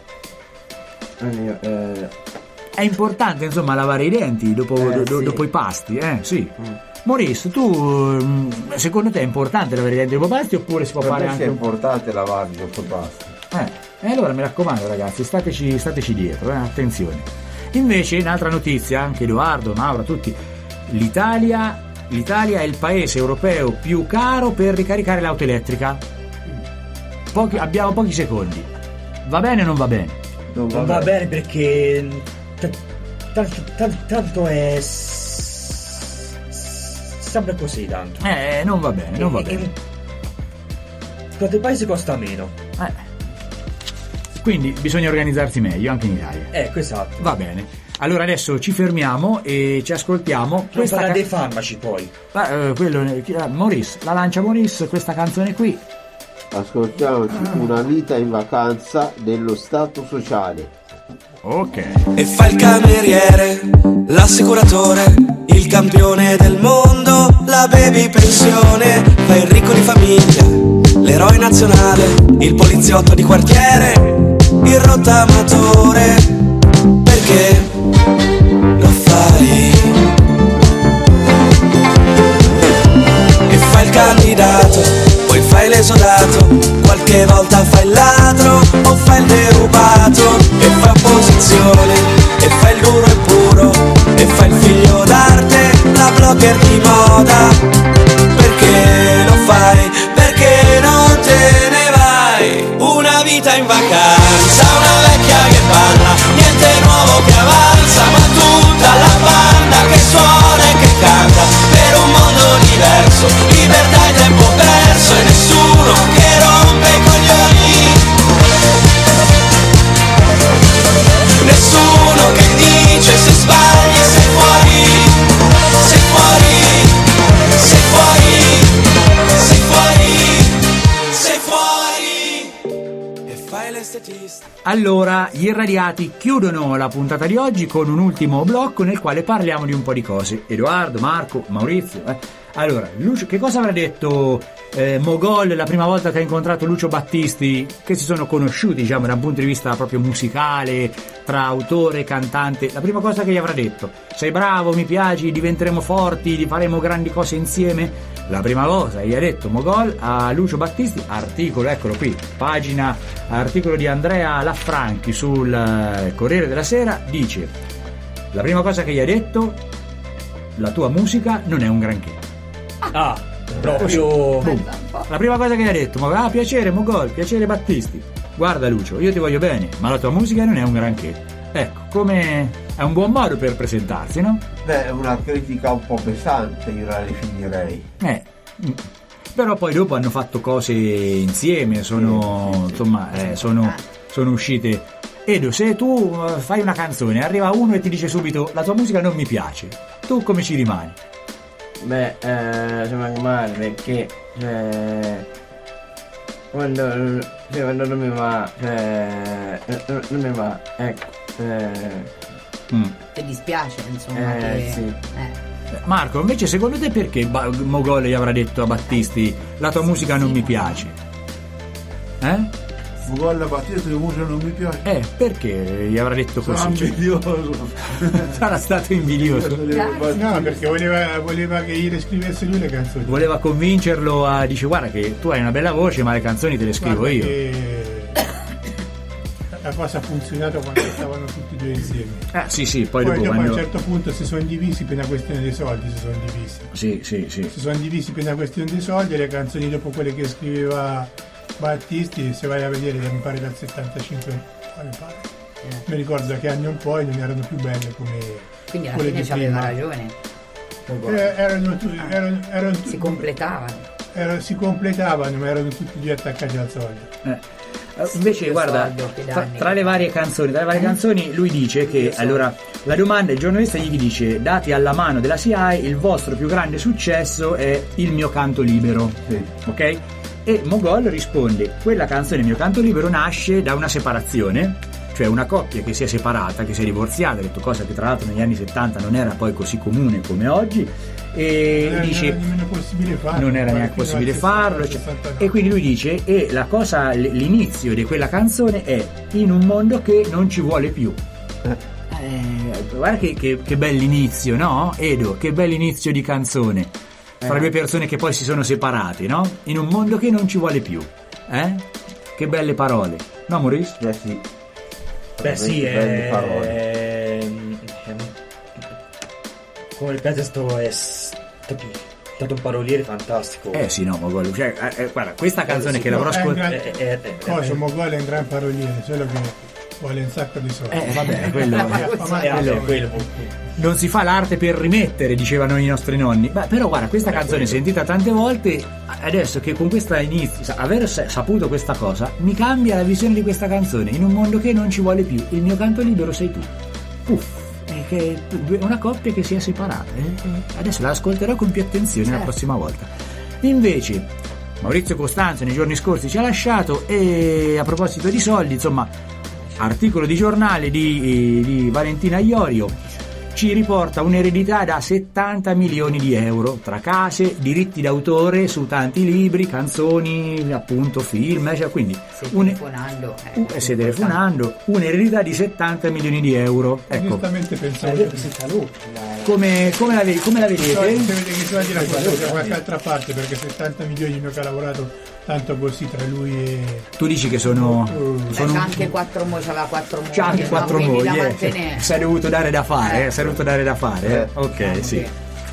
il eh, è importante, insomma, lavare i denti dopo, eh, do, sì. dopo i pasti, eh sì. Mm. Maurice, tu secondo te è importante lavare i denti dopo i pasti, oppure si può per fare me anche è importante lavarli dopo i pasti? Eh, e allora mi raccomando, ragazzi, stateci, stateci dietro, eh, attenzione. Invece, un'altra notizia, anche Edoardo, Maura, tutti, l'Italia l'Italia è il paese europeo più caro per ricaricare l'auto elettrica. Pochi, abbiamo pochi secondi. Va bene o non va bene? Non va, non va bene. bene perché t- tanto, tanto, tanto è s- sempre così tanto. Eh, non va bene, non va e, bene. Quanto paese costa meno? Eh. Quindi bisogna organizzarsi meglio anche in Italia. Ecco, esatto. Va bene. Allora adesso ci fermiamo e ci ascoltiamo. Non questa farà ca- dei farmaci poi. Ah, eh, quello, Maurice, la lancia Maurice, questa canzone qui. Ascoltiamoci Una vita in vacanza dello Stato sociale. Ok. E fa il cameriere, l'assicuratore, il campione del mondo, la baby pensione, fa il ricco di famiglia, l'eroe nazionale, il poliziotto di quartiere, il rottamatore. Perché lo fai? E fa il candidato, poi fai l'esodato, qualche volta fai il ladro o fai il derubato, e fai opposizione, e fai il duro e puro, e fai il figlio d'arte, la blogger di moda. Perché lo fai? Perché non te ne vai? Una vita in vacanza, una vecchia che parla, niente nuovo che avanza, ma tutta la banda che suona e che canta, per un mondo diverso, libertà e tempo perso, e nessuno che rompe i coglioni, nessuno che dice se sbagli sei fuori, sei fuori, sei fuori, sei fuori, sei fuori, e fai l'estetista. Allora, gli irradiati chiudono la puntata di oggi con un ultimo blocco nel quale parliamo di un po' di cose. Edoardo, Marco, Maurizio. Eh. Allora, Lucio, che cosa avrà detto eh, Mogol la prima volta che ha incontrato Lucio Battisti, che si sono conosciuti, diciamo, da un punto di vista proprio musicale, tra autore e cantante? La prima cosa che gli avrà detto: sei bravo, mi piaci, diventeremo forti, faremo grandi cose insieme. La prima cosa gli ha detto Mogol a Lucio Battisti, articolo, eccolo qui, pagina, articolo di Andrea Laffranchi sul uh, Corriere della Sera, dice: la prima cosa che gli ha detto: la tua musica non è un granché. Ah, proprio. Boom. La prima cosa che gli ha detto: ma ah, piacere Mogol, piacere Battisti, guarda Lucio, io ti voglio bene, ma la tua musica non è un granché. Ecco, come è un buon modo per presentarsi, no? Beh, è una critica un po' pesante, io la definirei. Eh, però poi dopo hanno fatto cose insieme, sono, sì, sì, insomma, sì. Eh, sono, sono uscite. Edo, se tu fai una canzone, arriva uno e ti dice subito la tua musica non mi piace, tu come ci rimani? Beh, eh, ci rimango male perché, cioè, quando, cioè, quando non mi va, cioè, non, non mi va, ecco, eh, mm. ti dispiace, insomma, eh, che... sì. eh. Marco, invece secondo te perché ba- Mogol gli avrà detto a Battisti la tua musica non mi piace? Eh? Mogol a Battisti la musica non mi piace? Eh, perché gli avrà detto così? Sarà invidioso. Sarà stato invidioso. No, perché voleva, voleva che gli riscrivesse lui le canzoni. Voleva convincerlo a... dice guarda che tu hai una bella voce ma le canzoni te le scrivo Guarda io. Che... la cosa ha funzionato quando stavano tutti e due insieme. Ah sì sì, poi, poi dopo, dopo quando... a un certo punto si sono divisi per una questione dei soldi, si sono divisi. Sì, sì, sì. Si sono divisi per una questione dei soldi e le canzoni dopo quelle che scriveva Battisti, se vai a vedere, mi pare dal settantacinque, mi pare. Eh. Mi ricordo da che anni un po' non erano più belle come quindi alla quelle fine di aveva prima. ragione. Eh, erano, erano, erano, si completavano. Erano, si completavano, ma erano tutti due attaccati al soldo. Eh. Invece guarda, tra, tra le varie canzoni, tra le varie canzoni lui dice che allora la domanda, il giornalista gli dice: dati alla mano della S I A I, il vostro più grande successo è Il mio canto libero, sì. Ok? E Mogol risponde: quella canzone Il mio canto libero nasce da una separazione, cioè una coppia che si è separata, che si è divorziata, detto, cosa che tra l'altro negli anni settanta non era poi così comune come oggi, e non era, dice non era nemmeno possibile farlo, non era neanche possibile farlo, cioè, e quindi lui dice: e la cosa, l'inizio di quella canzone è in un mondo che non ci vuole più. Eh, guarda che, che, che bell'inizio, no? Edo, che bell'inizio di canzone fra eh. due persone che poi si sono separate, no? In un mondo che non ci vuole più, eh? Che belle parole, no Maurice? Eh sì. Beh sì, belle è... parole. È... come il pretesto è Tanto un paroliere fantastico. Eh sì, no, Mogol, cioè, eh, guarda, questa canzone sì, che l'avrò È un gran- Eh, eh, eh, Cosa, eh. Mogol è un gran paroliere, solo che vuole un sacco di soldi. Eh, vabbè, quello- Ma- ma- Eh, quello- quello. non si fa l'arte per rimettere, dicevano i nostri nonni. Beh, però guarda, questa canzone sentita tante volte, adesso che con questa inizio, sa- aver sa- saputo questa cosa, mi cambia la visione di questa canzone. In un mondo che non ci vuole più, il mio canto libero sei tu. Puff. È che è una coppia che si è separata. eh. Adesso la ascolterò con più attenzione la prossima volta. Invece, Maurizio Costanzo nei giorni scorsi ci ha lasciato, e a proposito di soldi, insomma, articolo di giornale di, di Valentina Iorio ci riporta un'eredità da settanta milioni di euro tra case, diritti d'autore su tanti libri, canzoni, appunto film, cioè, quindi un, telefonando eh, uh, si telefonando un'eredità di settanta milioni di euro. Ecco, Giustamente pensavo Eh, che si saluta. come, come, la, ve- come la i soldi, vedete? se vede che i soldi la portano da qualche altra parte, perché settanta milioni uno che ha lavorato tanto così tra lui e... Tu dici che sono, Beh, sono c'ha anche quattro mogli, c'aveva quattro mogli, c'ha anche no? quattro Quindi mogli, da eh. mantenere. Si è dovuto dare da fare, eh. si è dovuto dare da fare, eh. ok, sì.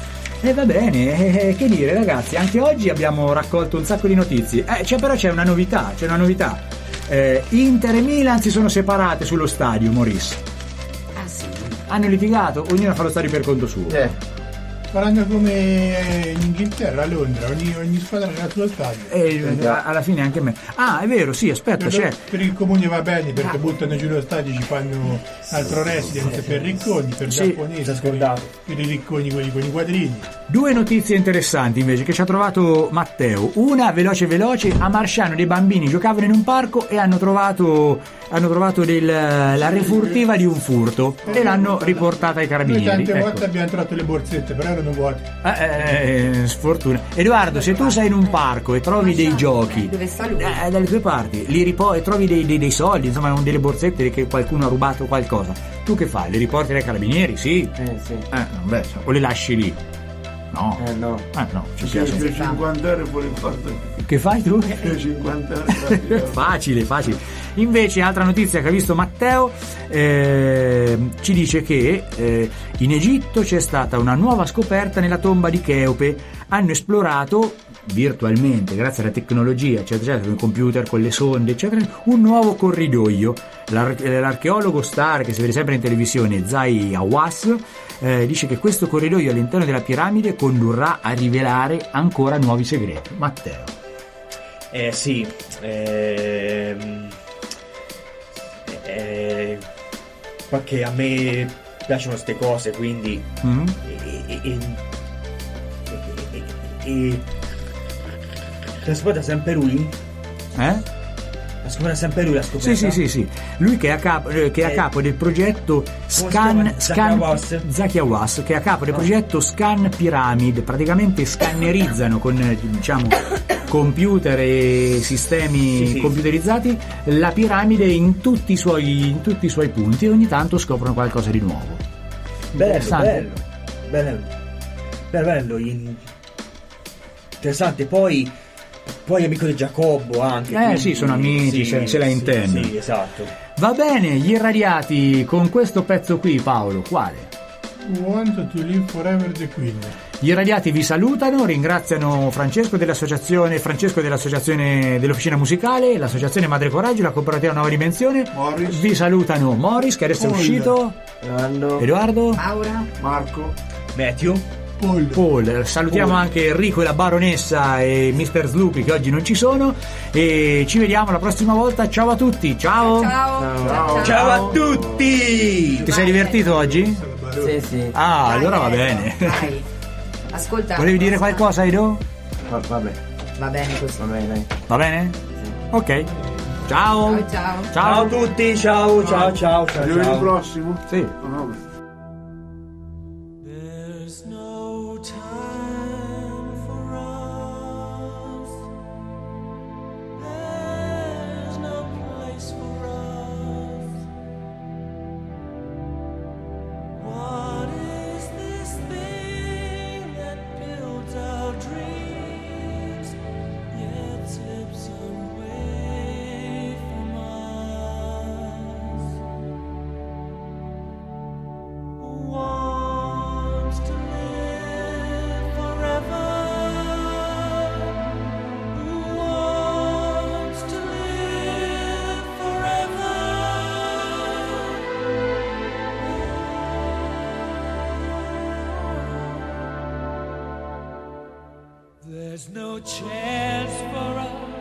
E va bene, eh, che dire ragazzi, anche oggi abbiamo raccolto un sacco di notizie, eh, c'è, però c'è una novità, c'è una novità. Eh, Inter e Milan si sono separate sullo stadio, Maurice. Ah sì. Hanno litigato, ognuno fa lo stadio per conto suo. Faranno come in Inghilterra, a Londra, ogni, ogni squadra ha il suo stadio. E a- alla fine anche me. Ah, è vero, sì, aspetta, Per, c'è. per il comune va bene perché buttano giù lo stadio, ci fanno altro residence per ricconi, per Sì. giapponesi, per, per i ricconi quelli con i quadrini. Due notizie interessanti invece che ci ha trovato Matteo. Una, veloce veloce, a Marsciano dei bambini giocavano in un parco e hanno trovato, hanno trovato del, la refurtiva di un furto e l'hanno riportata ai Noi carabinieri. tante Ecco. volte abbiamo trovato le borsette, però erano vuote. Eh, eh, sfortuna. Edoardo, se tu sei in un parco e trovi dei giochi Dove sta lui? eh, dalle tue parti, li ripo- e trovi dei, dei- dei soldi, insomma delle borsette che qualcuno ha rubato qualcosa, tu che fai? Le riporti ai carabinieri? Sì? Eh sì. Eh, vabbè, o le lasci lì? No. Eh no. Ah no, ci Sì, piace. per cinquanta euro fuori porta. Che fai tu? Per cinquanta euro. Facile, facile. Invece, altra notizia che ha visto Matteo, eh, ci dice che eh, in Egitto c'è stata una nuova scoperta nella tomba di Cheope. Hanno esplorato virtualmente, grazie alla tecnologia, eccetera, eccetera, con i computer, con le sonde, eccetera, un nuovo corridoio. L'ar- l'archeologo star che si vede sempre in televisione, Zai Hawass, eh, dice che questo corridoio all'interno della piramide condurrà a rivelare ancora nuovi segreti. Matteo. Eh sì, ehm, eh, perché a me piacciono queste cose, quindi Mm? e, e, e, e, e, e la scoperta sempre lui? Eh? La scoperta sempre lui la scoperta? Sì, sì, sì, sì. Lui che è a capo, eh, che è a Eh, capo del progetto si Scan, chiama? Zaki Scan Hawass? Zaki Hawass, che è a capo del Ah. progetto Scan Pyramid. Praticamente scannerizzano con eh, diciamo computer e sistemi Sì, sì. computerizzati la piramide in tutti i suoi in tutti i suoi punti, e ogni tanto scoprono qualcosa di nuovo. Bello, Interessante. bello, bello, bello, bello, in- interessante. Poi, poi amico di Giacobbo anche. Eh, quindi- sì, sono amici, se- se la sì, intende. Sì, esatto. Va bene, gli irradiati con questo pezzo qui, Paolo, quale? Want to live forever the Queen. Gli irradiati vi salutano, ringraziano Francesco dell'associazione Francesco dell'associazione dell'Officina Musicale, l'associazione Madre Coraggio, la cooperativa Nuova Dimensione. Morris. Vi salutano Morris, che adesso è Paul. uscito, Edoardo. Edoardo, Maura. Marco. Matthew. Paul. Paul. Salutiamo Paul. anche Enrico e la baronessa e mister Sloopy che oggi non ci sono, e ci vediamo la prossima volta. Ciao a tutti, ciao. Ciao. Ciao. Ciao a tutti! Ti sei divertito oggi? Sì, sì. Ah, Dai, allora va dai, bene. dai. Ascolta. Volevi dire qualcosa, Edo? Va- vabbè, Va bene così. va bene, dai. Va bene? Ok. Ciao. Ciao ciao. Ciao a tutti, ciao, ciao, ciao, ciao. Giovedì ciao. prossimo? Sì. No, no. There's no time for us. There's no place for us. What is this thing that builds our dreams, yet slips away from us? There's no chance for us